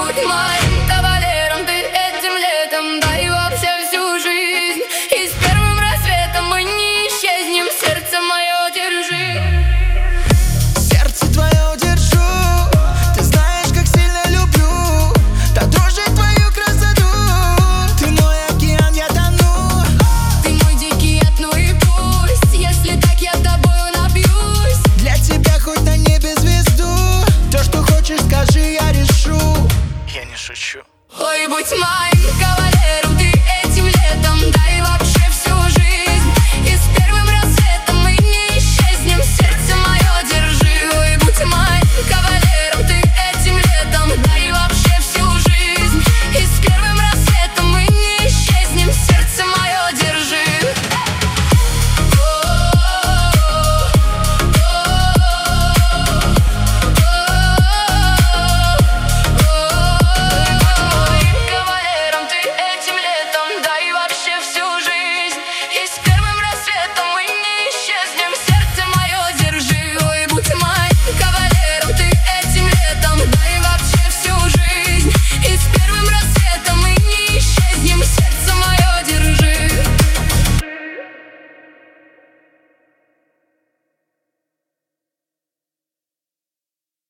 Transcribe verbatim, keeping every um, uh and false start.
будь моим кавалером ты этим летом, да и вообще всю жизнь. И с первым рассветом мы не исчезнем, сердце мое держи. Сердце твое держу, ты знаешь, как сильно люблю. Да дрожит твою красоту, ты мой океан, я тону. Ты мой дикий ад, ну и пусть, если так я тобою напьюсь. Для тебя хоть на небе звезду, то, что хочешь, скажи, я решу. Я не шучу. Ой, будь моим